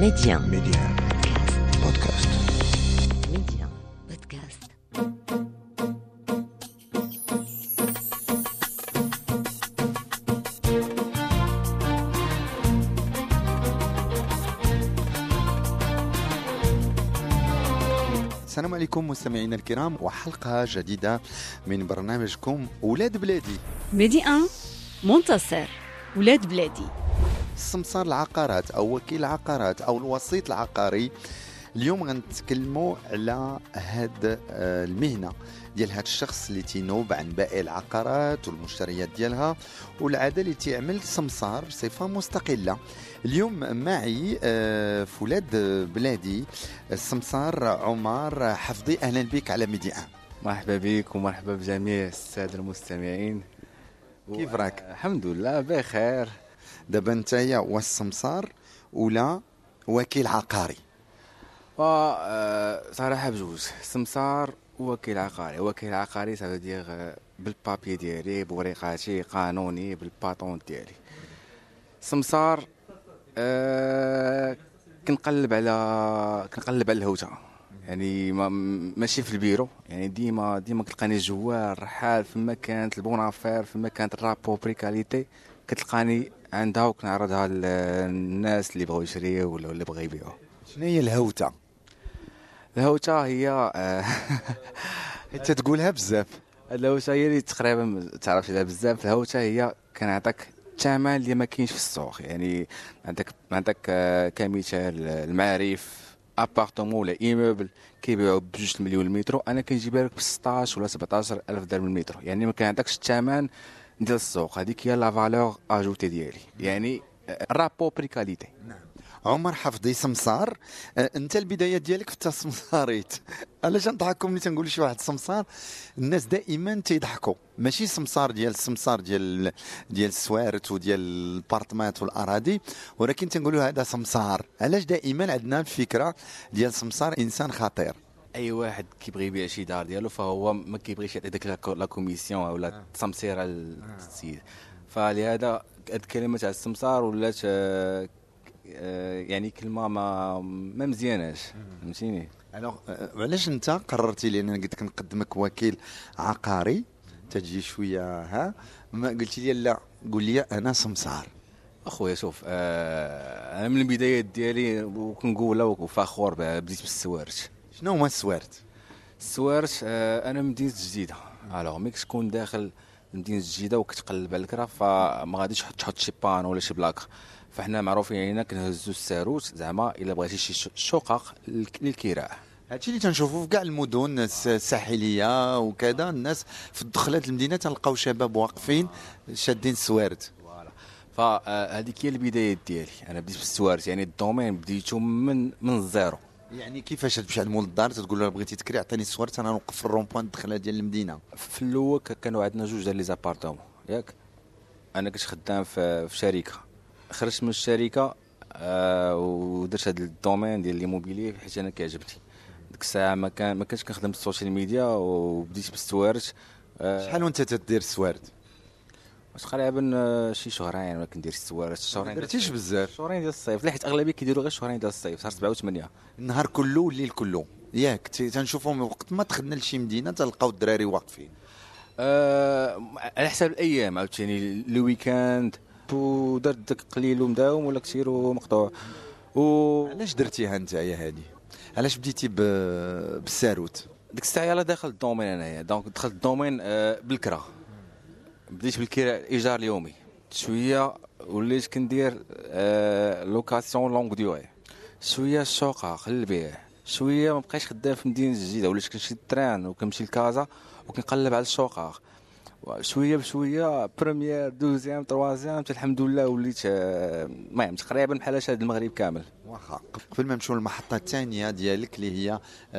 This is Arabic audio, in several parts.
Média بودكاست. Média Podcast. السلام عليكم مستمعينا الكرام، وحلقة جديدة من برنامجكم أولاد بلادي. ميدي 1 منتصر ولاد بلادي. سمسار العقارات أو وكيل العقارات أو الوسيط العقاري. اليوم غنتكلموا على هاد المهنة ديال هاد الشخص اللي تينوب عن باقي العقارات والمشتريات ديالها، والعادة اللي تعمل سمسار بصفة مستقلة. اليوم معي في ولاد بلادي السمسار عمر حفظي. أهلا بك على ميدي 1. مرحبا بك ومرحبا بجميع السادة المستمعين. كيف راك؟ الحمد لله بخير. دابا نتايا والسمسار ولا وكيل عقاري؟ صراحة بجوج، سمسار ووكيل عقاري. وكيل عقاري سافو دير بالبابي ديالي بوريقاتي قانوني بالباطون ديالي. سمسار كنقلب على الهوته، يعني ماشي في البيرو، يعني ديما كتلقاني جوار رحال فما كانت البونافير، فما كانت الرابو بريكاليتي كتلقاني عندها وكنعرضها للناس اللي بغاو يشريو ولا اللي بغا يبيعو. شنو هي الهوته؟ الهوته هي انت تقولها بزاف. الهوته هي اللي تقريبا تعرف عليها بزاف. الهوته هي كنعطيك الثمن اللي ما كاينش في السوق، يعني عندك كمثال المعارف ابارتمون ولا ايموبل كيبيعوا ب2 مليون المترو، انا كنجيبها لك ب 16 ولا 17 الف درهم المترو، يعني ما كنعطيكش الثمن ديال السوق. هذيك هي لا فالور اجوتي ديالي، يعني رابو بريكاليتي. عمر حفظي سمسار. انت البدايات ديالك في التسمساريت. علاش نضحككم ملي تنقول شي واحد سمسار؟ الناس دائما تيضحكوا، ماشي سمسار ديال السمسار ديال السوارت وديال البارتمات والاراضي، ولكن تنقولوا هذا سمسار. علاش دائما عندنا الفكره ديال سمسار انسان خطير؟ اي واحد كيبغي يبيع شي دار ديالو فهو ما كيبغيش يعطي ديك لا كوميسيون ولا التسمسيره للسيد. فلهذا هاد الكلمه تاع السمسار ولات يعني كلمه ما مزياناش، فهمتيني. الوغ علاش انت قررتي؟ لان انا قلت لك نقدمك وكيل عقاري، تجي شويه ما قلتي لي لا، قول لي انا سمسار. اخويا شوف، انا من البدايات ديالي وكنقولها وفخور بها، بديت بالسوارت. شنو هما السوارت؟ السوارت انا مدينه جديده. الوغ ملي كتكون داخل مدينه جديده وكتقلب على الكرا فما غاديش تحط شي بان ولا شي بلاك، فاحنا معروفين هنا كنهزوا الساروت زعما الا بغيتي شي شقق للكراء. هادشي اللي تنشوفوا في كاع المدن الساحليه وكذا، الناس في الدخلات المدينه تلقاو شباب واقفين شادين السوارت. فوالا، فهذيك هي البدايات ديالي. انا بديت بالسوارت، يعني الدومين بديتو من الزيرو. يعني كيفاش تمشي للمول الدار تقول له بغيتي تكري عطيني السوارت انا نوقف في الرون بوان الدخله ديال المدينه؟ في الاول كانوا عندنا جوج ديال لي زابارتمون ياك. انا كنت خدام في شركه، خرجت من الشركه ودرت هذا الدومين ديال ليموبيلي حيت انا كيعجبني. ديك الساعه ما كنتش كنخدم بالسوشيال ميديا وبديت بالسوارت. شحال وانت تدير السوارت؟ تقريبا شي شهرين ما كندير السوارت. ما درتيش بزاف؟ شهرين ديال الصيف، لا حيت اغلبيه كيديروا غير شهرين ديال الصيف، شهر 7 و8. النهار كله والليل كله ياك تنشوفهم وقت ما دخلنا لشي مدينه تلقاو الدراري واقفين. على حسب الايام عاوتاني، لو ويكاند ودرت داك قليل ومداوم ولا كثير ومقطوع. علاش درتيها نتايا هادي؟ علاش بديتي بالساروت؟ ديك الساعه يلاه داخل الدومين انايا، دونك دخلت الدومين بالكرا. بديت بالكراء الايجار اليومي، شويه وليت كندير لوكاسيون لونغ ديوري، شويه الشقق للبيع، شويه ما بقيتش خدام في مدينه جديده وليت كنمشي للتران وكنمشي لكازا وكنقلب على الشقق شويه بشويه، بريمير دوزيام تروازيام، الحمد لله وليت المهم تقريبا بحال هاد المغرب كامل. واخا قبل ما نمشيو للمحطه الثانيه ديالك اللي هي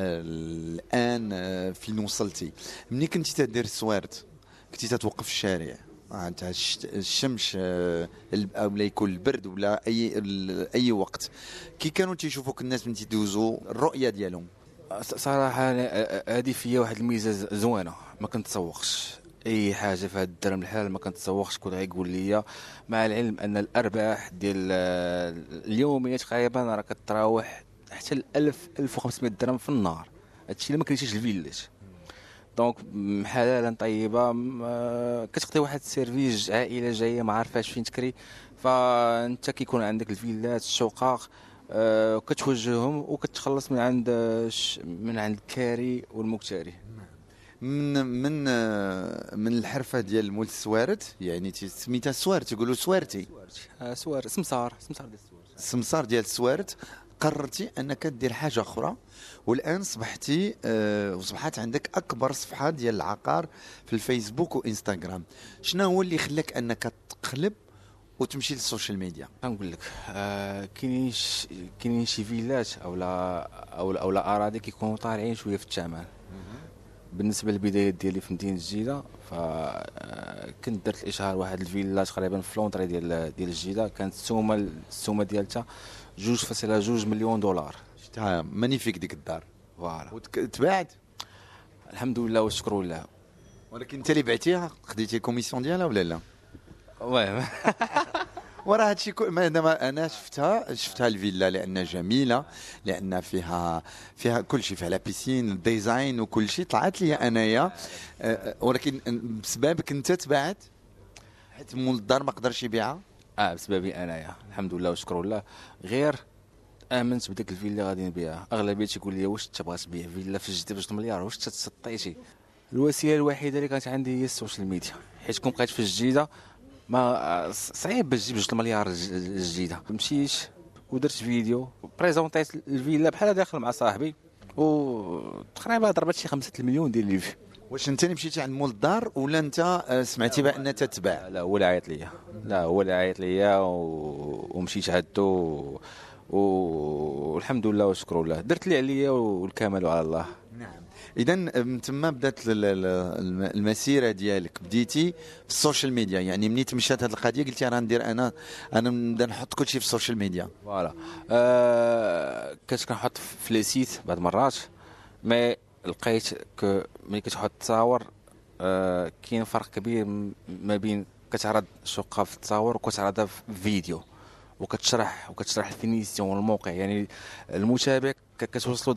الان فين وصلتي، ملي كنتي تدير السوارت كنتي تتوقف في الشارع تاع الشمس ولا يكون البرد ولا اي وقت، كي كانوا تيشوفوك الناس من تيدوزوا الرؤيه ديالهم؟ صراحه هذه فيا واحد الميزه زوينه، ما كنتسوقش. اي حاجه في هذا الدرهم الحلال ما كنتسوقش كون غيقول لي، مع العلم ان الارباح ديال اليوميه تقريبا راه كتراوح حتى ل 1000 1500 درهم في النهار. هادشي اللي ما كريتيش الفيلاج. دونك حلالا طيبه كتقضي واحد السيرفيس، عائله جايه ما عارفاش فين تكري، فانت كيكون عندك الفيلات الشقق كتوجههم وكتخلص من عند الكاري والمكتري. من الحرفه ديال مول السوارت، يعني سميتها سوارت، يقولوا سوارتي، سوار سمسار ديال السوار. السمسار ديال السوارت. قررتي انك دير حاجه اخرى، والان صبحتي وصبحت عندك اكبر صفحه ديال العقار في الفيسبوك وانستغرام. شنو هو اللي خلاك انك تقلب وتمشي للسوشيال ميديا؟ غنقول لك كاينين شي فيلات او اراضي كيكونوا طالعين شويه في الثمن. بالنسبه للبدايات ديالي في مدينه الجيده، كنت درت الاشهار واحد الفيلا تقريبا في لونطري ديال الجيده، كانت السومه ديالتها 2.2 مليون دولار. شفتها مانيفيك ديك الدار، فوالا وتباعت الحمد لله والشكر لله. ولكن انت اللي بعتيها خديتي الكوميسيون ديالها ولا لا؟ واه وراه هادشي مادام انا شفتها الفيلا لانها جميله، لان فيها كل شيء، فيها لا بيسين الديزاين وكل شيء، طلعت لي انايا. ولكن بسببك انت تباعت حيت مول الدار ما قدرش يبيعها. بسببي انايا الحمد لله والشكر لله. غير امنت بديك الفيلا غادي نبيعها. اغلبيه تيقول لي واش تبغى تبيع فيلا في الجديد ب2 مليار، واش تسطيتي؟ الوسيله الوحيده اللي كانت عندي هي السوشيال ميديا، حيت كون بقيت في الجديده ما صعيب باش تجيب 2 مليار الجديده. مشيت ودرت فيديو بريزونطيت الفيلا بحال داخل مع صاحبي، وتقريبا ضربت شي 5 المليون ديال اللي فيه. واش انت اللي مشيتي عند مول الدار ولا انت سمعتي بان تتباع؟ لا هو اللي عيط ليا، ومشيت عدو والحمد لله والشكر لله. درت اللي عليا والكمال على الله. نعم. اذا من تما بدات المسيره ديالك، بديتي في السوشيال ميديا. يعني منين مشات هذه القضيه قلتي انا نبدا نحط كل شيء في السوشيال ميديا. فوالا كنت كنحط في لي سيت بعض المرات، مي لقيت ملي كتحط تصاور كاين فرق كبير ما بين كتعرض شقه في التصاور وكتعرضها في فيديو، وكتشرح الفينيسيون والموقع. يعني المتابع كتوصلوا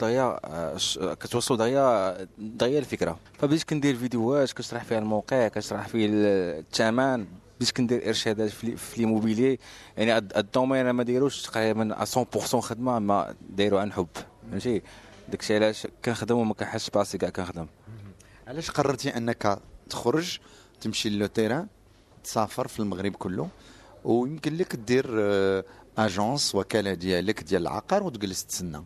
دغيا الفكره. فبديت كندير فيديوهات كتشرح فيها الموقع، كتشرح فيه الثمن، بديت كندير ارشادات في ليموبيلي. يعني الدومين ما دايروش تقريبا 100% خدمه، ما دايروا عن حب، فهمتي؟ داكشي علاش كنخدم وما كنحسش براسي كاع كنخدم. علاش قررتي انك تخرج تمشي لو تيران، تسافر في المغرب كله، ويمكن لك دير اجونس وكاله ديالك ديال العقار وتجلس تسنى؟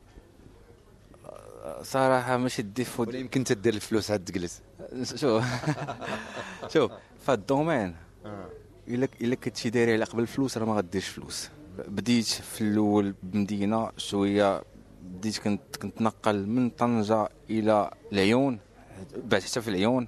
صراحه ماشي الديفو ولا يمكن تدير الفلوس عاد تجلس؟ شوف فهاد الدومين الا كنتي داير على قبل الفلوس راه ما غديرش فلوس. بديت في الاول بمدينه شويه، بديت كنتنقل من طنجه الى العيون، بعد حتى في العيون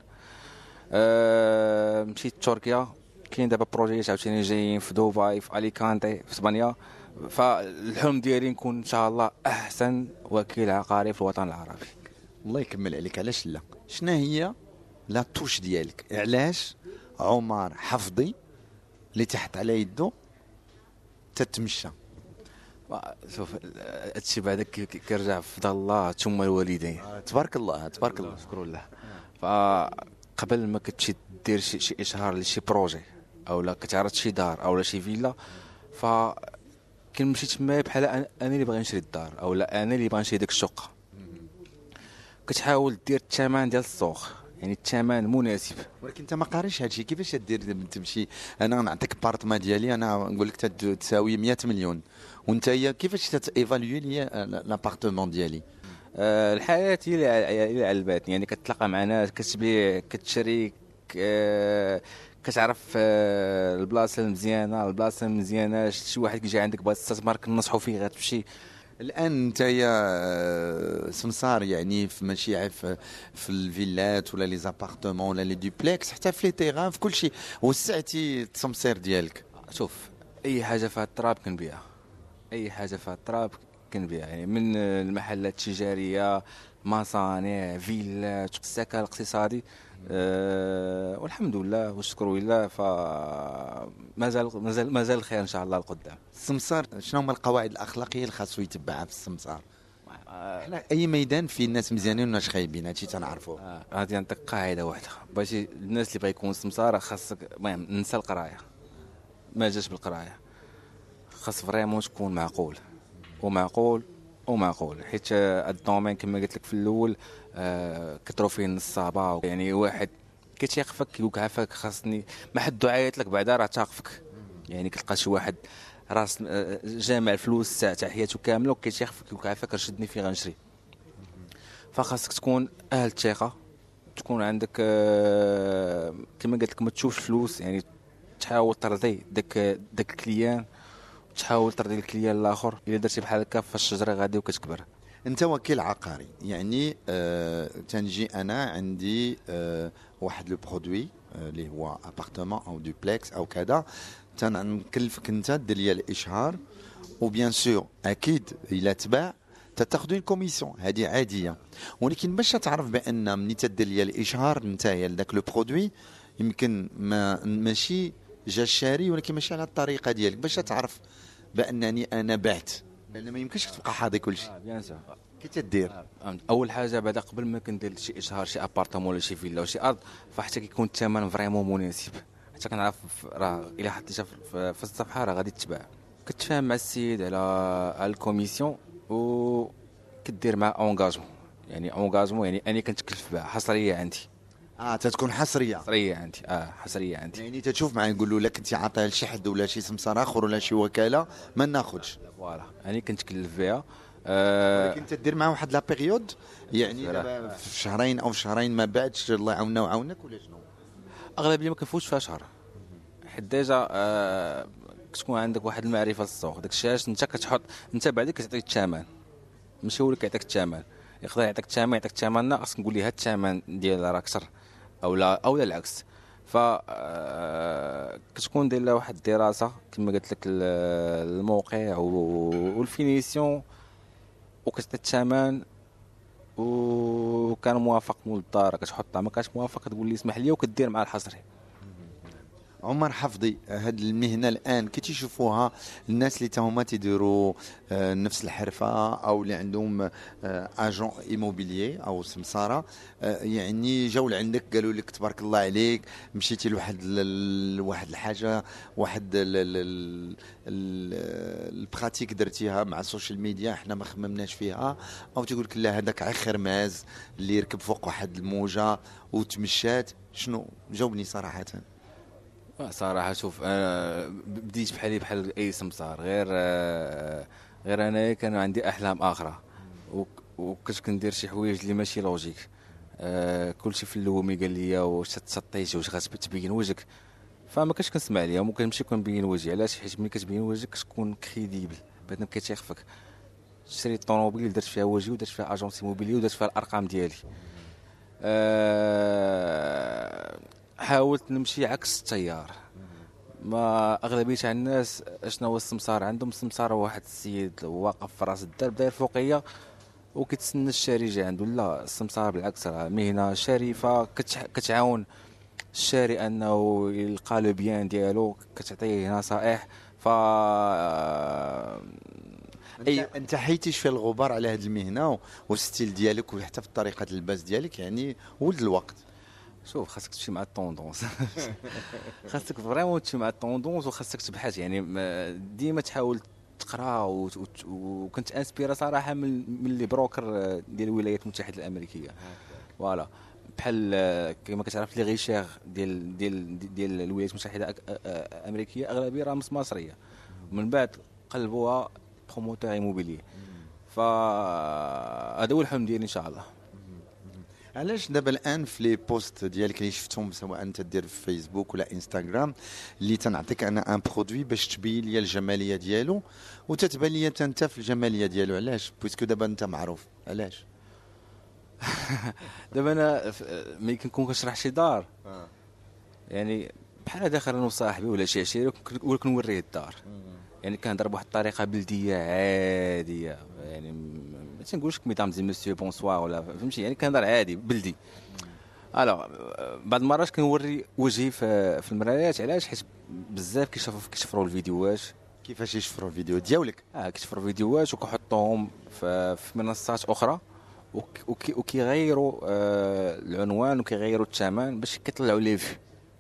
مشيت تركيا. كاين دابا بروجيات عاوتاني جايين في دبي، في اليكانتي، في اسبانيا. فالحلم ديالي نكون ان شاء الله احسن وكيل عقاري في الوطن العربي. الله يكمل عليك. علاش لا؟ شنو هي لا توش ديالك؟ علاش عمر حفظي اللي تحت على يده تتمشى؟ شوف هادشي بعدا كيرجع في فضل الله ثم الوالدين. تبارك الله تبارك الله. شكرا الله. فقبل ما كتمشي دير شي اشهار لشي بروجي او لا كتعرض شي دار او لا شي فيلا، ف كنمشي تما بحال انا اللي باغي نشري الدار او لا انا اللي باغي نشري ديك الشقه. كتحاول دير الثمن ديال السوق، يعني الثمن مناسب. ولكن انت ما قاريش هادشي. كيفاش تدير تمشي؟ انا نعطيك بارتما ديالي انا نقول لك تساوي 100 مليون، وانت كيفاش تيفاليو لي لابارتمون ديالي؟ الحياه هي اللي علباتني. يعني كتلاقى مع ناس، كتبيع، كتشري، كتعرف البلاصه المزيانه، البلاصه المزيانه. شي واحد كيجي عندك بغا يستثمر كنصحو فيه غتمشي. الان انت يا سمسار، يعني في ماشي في الفيلات ولا لي زابارتمون ولا لي دوبلكس، حتى في لي تيغان، في كل شيء وسعتي التمصير ديالك. شوف اي حاجه فيها التراب كنبيعها، اي حاجه فيها التراب كنبيعها. يعني من المحلات التجاريه، مصانع، فيلات، السكن الاقتصادي، والحمد لله والشكر لله. ف مازال الخير ان شاء الله القدام. السمسار شنو هما القواعد الاخلاقيه اللي خاصو يتبعها في السمسار؟ احنا اي ميدان فيه الناس مزيانين والناس خايبين، هادشي تنعرفوه. غادي نعطيك قاعده واحده باش الناس اللي بغا يكون سمسار، خاصك المهم ننسى القرايه، ما جاش بالقرايه، خاص فريمون تكون معقول ومعقول حيت الدومين كما قلت لك في الاول كثروا فيه النصابه. يعني واحد كيتيقفك يقولك عافاك خاصني ما حد عيط لك بعدا راه تاقفك. يعني كتلقى شي واحد راس جامع الفلوس تاع حياته كامله وكيتيقفك يقولك عافاك رشدني فين غنشري. فخاصك تكون اهل الثقه، تكون عندك كما قلت لك ما تشوفش فلوس، يعني تحاول ترضي داك الكليان، تحاول ترضي الكليان الاخر. الا درتي بحال هكا فالشجره غادي وكتكبر. انت وكيل عقاري، يعني تنجي انا عندي واحد لو برودوي اللي هو ابارتمون او دوبلكس او كذا، تنكلفك انت دير لي الاشهار، وبيان سور اكيد الا تباع تاخذ كوميسيون، هذه عاديه. ولكن باش تعرف بان ملي تدير لي الاشهار نتايا لذاك لو برودوي يمكن ماشي جا الشاري، ولكن ماشي على الطريقه ديالك، باش تعرف بانني انا بعت، لان ما يمكنش تبقى حاضي كل شيء. بيان سور. كي تدير اول حاجه بعدا قبل ما كندير شي اشهار شي ابارتمون ولا شي فيلا ولا شي ارض، فحتى كيكون الثمن فريمون مناسب، حتى كنعرف راه الا حطيتها في الصفحه راه غادي تتباع. كتفاهم مع السيد على الكوميسيون و كدير مع اونغاجمون. يعني اونغاجمون يعني اني كنتكلف بها حصريه عندي. تتكون حصريه حصريه عندي. يعني تشوف معاه يقول له لك انت عاطيها لشي حد ولا شي سمسار اخر ولا شي وكاله ما ناخذش. فوالا اني كنتكلف بها. ولكن تدير معاه واحد لا بيريود، يعني في شهرين او شهرين ما بعدش الله يعاوننا ويعاونك ولا شنو؟ اغلبيه ما كنفوتش فيها شهر، حيت ديجا كتكون عندك واحد المعرفه للسوق. داك الشيء علاش انت كتحط، انت بعدك كتعطيك الثمن، ماشي هو اللي كيعطيك الثمن. يقدر يعطيك الثمن ناقص، نقول ليه هاد الثمن ديال راه اكثر او لا العكس. ف كتكون داير لها واحد الدراسه كما قلت لك الموقع والفينيسيون، وكتعطي الثمن وكان موافق مول الدار كتحطها، ما كانش موافق تقول لي اسمح لي وكدير مع الحصري. عمر حفظي، هاد المهنه الان كي تشوفوها الناس اللي هما تيديروا نفس الحرفه او اللي عندهم اجون ايموبيليي او سمساره، يعني جاوا لعندك قالوا لك تبارك الله عليك مشيتي لواحد واحد الحاجه، واحد البراتيك درتيها مع السوشيال ميديا احنا ما خممناش فيها، او تقول لك لا هذاك عخر ماز اللي يركب فوق واحد الموجه وتمشات، شنو جاوبني صراحه؟ صراحه شوف انا بديت بحال اي سمسار، غير انا كان عندي احلام اخرى وكنت كندير شي حوايج اللي ماشي لوجيك. كلشي في الاول ملي قال لي واش تسطيتي واش غتبين وجهك، فما كنتش كنسمع ليها وما كنمشي كنبين وجهي. علاش؟ حيت ملي كتبين وجهك كتكون كريديبل، بنادم كيتيقفك. شريت طوموبيل درت فيها وجهي ودرت فيها اجونسي موبيلي ودرت فيها الارقام ديالي. حاولت نمشي عكس التيار. ما اغلبيه الناس شنو هو السمسار عندهم؟ السمسار واحد السيد واقف في راس الدرب داير فوقيه وكيتسنى الشاري يجي عنده. لا، السمسار بالعكس راه مهنه شريفه، كتعاون الشاري انه يلقى لو بيان ديالو، كتعطيه نصائح. ف انت حيتيش في الغبار على هذه المهنه والستيل ديالك وحتى في طريقه اللباس ديالك، يعني ولد الوقت. شوف خاصك تمشي مع الطوندونس خاصك فريمون تمشي مع الطوندونس وخاصك تبحث. يعني ديما تحاول تقرا وكنت انسبيرا صراحه من لي بروكر ديال الولايات المتحده الامريكيه. فوالا بحال كما كتعرف لي غيشير ديال الولايات المتحده الامريكيه اغلبيه راه مصريه، ومن بعد قلبوها بروموتور ايموبيلي. فهذا هو الحلم ديالي ان شاء الله. علاش دابا الان في لي بوست ديالك اللي شفتهم سواء انت دير في فيسبوك ولا انستغرام اللي تنعطيك انا ان برودوي باش تبين لي الجماليه ديالو وتتبان لي انت في الجماليه ديالو؟ علاش؟ بويسكو دابا انت معروف، علاش؟ دابا انا ملي كنكون كنشرح شي دار يعني بحال داخل انا وصاحبي ولا شي عشيره وكنوريه الدار، يعني كنهضر بواحد الطريقه بلديه عاديه، يعني ما تنقولش ميدام زي مسيو بونسوار ولا فهمتي، يعني كنهضر عادي بلدي. الوغ بعض المرات كنوري وجهي في المرايات. علاش؟ حيت بزاف كيشفروا الفيديوهات. كيفاش يشفروا الفيديو ديالك؟ كيشفروا فيديوهات وكيحطوهم في منصات اخرى، وكيغيروا العنوان وكيغيروا الثمن باش كيطلعوا لي في.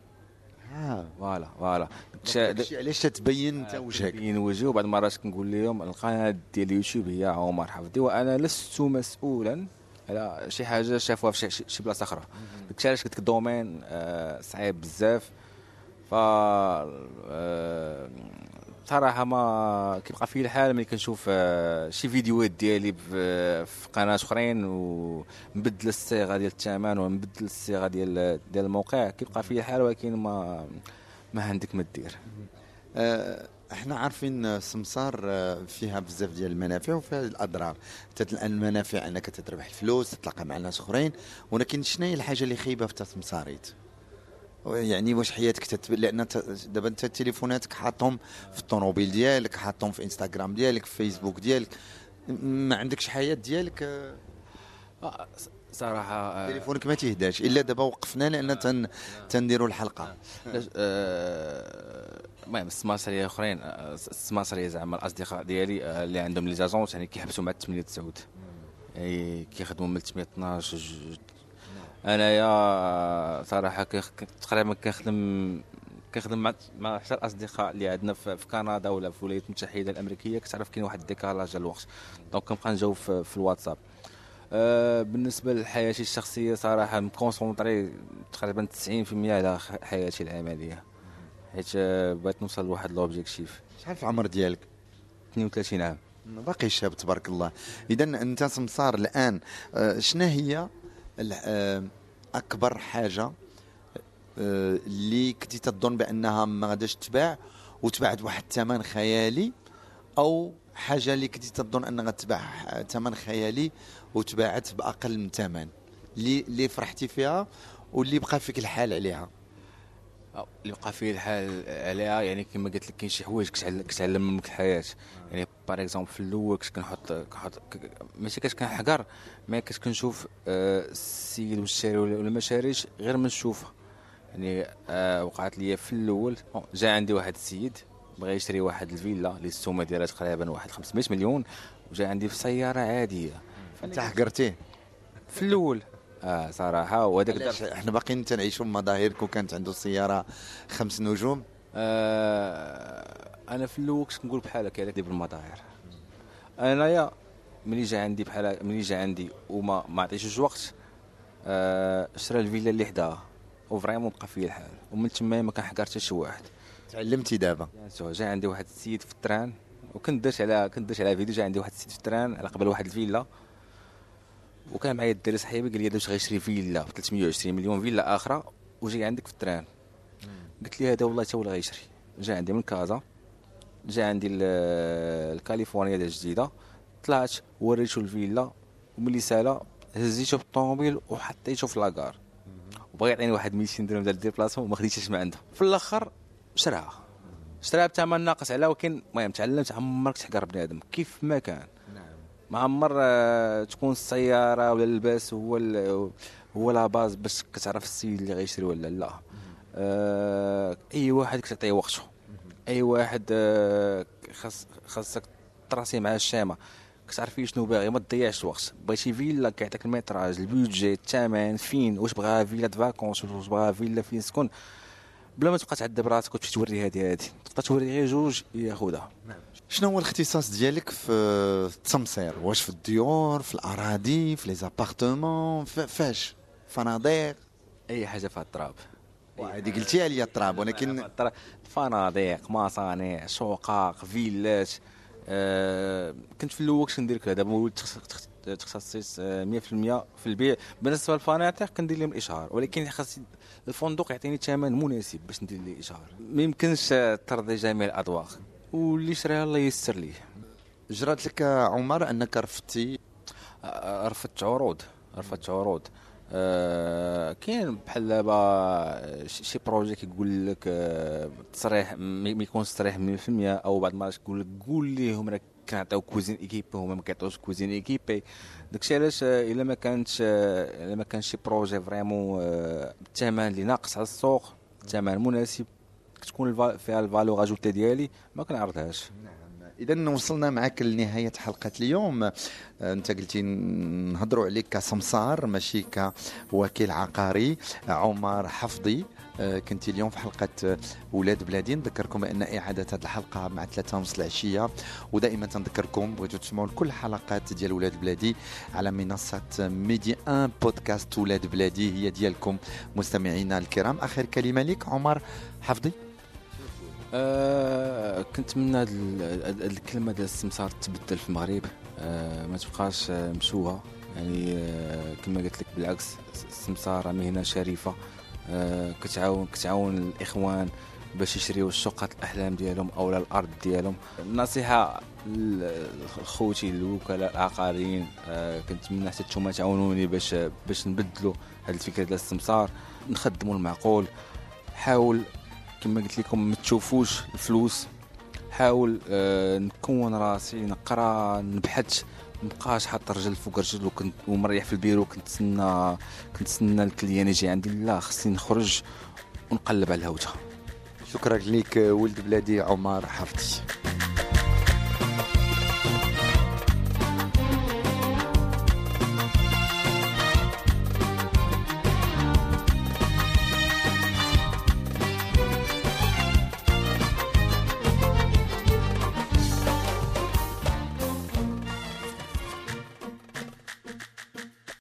فوالا داكشي علاش تتبين انت وجهك. تبين وجهي. وبعض المرات كنقول لهم القناه ديال اليوتيوب هي عمر حفظي، وانا لست مسؤولا على شي حاجه شافوها في شي بلاصه اخرى. داكشي علاش قلت لك الدومين صعيب بزاف. ف صراحه ما كيبقى فيه الحال ملي كنشوف شي فيديوهات ديالي في قناه اخرين ونبدل الصيغه ديال الثمن ونبدل الصيغه ديال الموقع، كيبقى فيه الحال. ولكن ما عندك ما دير. احنا عارفين سمسار فيها بزاف ديال المنافع وفيها الاضرار. المنافع انك تربح الفلوس، تتلاقى مع ناس اخرين، ولكن شنو هي الحاجه اللي خايبه في سمساريت؟ يعني واش حياتك لان دابا انت تليفوناتك حاطهم في الطوموبيل ديالك، حاطهم في انستغرام ديالك، في فيسبوك ديالك، ما عندكش حياه ديالك؟ صراحه تليفونك ما تيهداش الا دابا وقفنا لان تنديروا الحلقه. المهم السماسريه اخرين، السماسريه زعما الاصدقاء ديالي اللي عندهم لي زاجونس، يعني كيحبسوا مع 8 9 كيخدموا من 812 انايا صراحه تقريبا كنخدم مع 10 اصدقاء اللي عندنا في كندا ولا في الولايات المتحده الامريكيه. كتعرف كاين واحد الديكالاج ديال الوقت، دونك كنبقى نجاوب في الواتساب. بالنسبه لحياتي الشخصيه صراحه مكونسونطري تقريبا 90% على حياتي العمليه، حيت بغيت نوصل لواحد لوبجيكتيف. شحال في العمر ديالك؟ 32 عام. باقي شاب تبارك الله. اذا انت سمسار الان، شنو هي اكبر حاجه اللي كنتي تظن بانها ما غاداش تباع وتباعت بواحد الثمن خيالي، او حاجه اللي كنتي تظن انها غتباع ثمن خيالي وتباعت باقل من ثمن، اللي فرحتي فيها واللي بقى فيك الحال عليها؟ اللي بقى فيه الحال عليها يعني كما قلت لك كاين شي حوايج كتعلم منك الحياه. يعني باغ اكزومبل في الاول كنت كنحط ماشي كنحقر، ما كنشوف السيد والشاري ولا ما شاريش غير ما نشوفها. يعني وقعت لي في الاول جا عندي واحد السيد بغى يشري واحد الفيلا اللي السومه ديالها تقريبا واحد 500 مليون، وجا عندي في سياره عاديه. انت حقرتيه في الاول صراحه. وهذاك احنا باقيين تنعيشوا المظاهر كون كانت عنده سياره 5 نجوم. انا في الاول كنت نقول بحال هكا ديال المظاهر. انايا ملي جا عندي وما عطيتوش وقت، شرا الفيلا اللي حداها وفريمون بقى فيا الحال، ومن تما ما كنحقر حتى شي واحد. تعلمتي دابا؟ جا عندي واحد السيد في التران، وكنت درت على فيديو. جا عندي واحد السيد في التران على قبل واحد الفيلا، وكان معايا الدري صاحبي قال لي واش غيشري فيلا ب 320 مليون، فيلا اخرى وجاي عندك في التران. قلت لي هذا والله حتى ولا غيشري. جا عندي من كازا، جا عندي الكاليفورنيا ديال الجديده، طلعت وريتو الفيلا، وملي سالا هزيتو بالطوموبيل وحطيتو في لاكار، وبغى يعطيني واحد 200 درهم ديال الديبلاسمون وما خديتش ما عنده. في الاخر شراها بثمن ناقص عليها. ولكن المهم تعلمت عمرك تحقر بنادم كيف ما كان. ما عمر تكون السياره ولا اللباس هو لا باز باش كتعرف السيد اللي غيشري ولا لا. اي واحد كتعطيه وقته، اي واحد خاصك تراسي مع الشامه، كتعرفي شنو باغي، ما تضيعش الوقت. بغيتي فيلا كيعطيك الميتراج، البيدجي، الثمن، فين، واش بغاها فيلا د فاكونس، واش بغاها فيلا فين سكن، بلا ما تبقى تعذب راسك وتمشي توري هذه تبقى توري غير جوج ياخذها. شنو هو الاختصاص ديالك في التمصير؟ واش في الديور، في الاراضي، في لي زابارتمون، فاش فنادق؟ اي حاجه فيها التراب. وهذه قلتي لي التراب، ولكن فنادق، مصانع، شقق، فيلات. كنت في الاول كنت ندير كذا، دابا وليت تخصصيت 100% في البيع. بالنسبه للفنادق كندير لهم الاشهار، ولكن خاص الفندق يعطيني ثمن مناسب باش ندير ليه اشهار. ما يمكنش ترضي جميع الاذواق، واللي شريها الله ييسر ليه. جرات لك عمر انك رفضت عروض. كاين بحال دابا شي بروجي كيقول لك تصريح، ما يكونش تصريح 100%، او بعض المرات يقول لك قول ليهم راك كنعطيو كوزين ايكيبي هما ما كيعطيوش كوزين ايكيبي. داكشي علاش الا ما كانش شي بروجي فريمون الثمن اللي ناقص على السوق، الثمن مناسب، كتكون فيها الفالور اجوتي ديالي، ما كنعرضهاش. اذا وصلنا معك لنهايه حلقه اليوم. انت قلتي نهضروا عليك كسمسار ماشي كوكيل عقاري. عمر حفظي، كنتي اليوم في حلقه ولاد بلادي. نذكركم بان اعاده هذه الحلقه مع 3:30 العشيه، ودائما تنذكركم بغيتوا تسمعوا كل الحلقات ديال ولاد بلادي على منصه ميدي 1 بودكاست. ولاد بلادي هي ديالكم مستمعينا الكرام. اخر كلمه لك عمر حفظي. كنتمنى هاد الكلمه ديال السمسار تبدل في المغرب، ما تبقاش مشوهه. يعني كما قلت لك بالعكس، السمسار مهنه شريفه، كتعاون الاخوان باش يشريو الشقات الاحلام ديالهم او الارض ديالهم. النصيحه لخوتي الوكلاء العقاريين، كنتمنى حتى نتوما تعاونوني باش نبدلوا هذه الفكره ديال السمسار، نخدموا المعقول. حاول كما قلت لكم ما تشوفوش الفلوس، حاول نكون راسي، نقرا، نبحث، مابقاش حاط رجل فوق رجل ومريح في البيرو كنتسنى الكليان يجي عندي. لا، خصني نخرج ونقلب على الهوته. شكرا لك ولد بلادي عمر حفظي.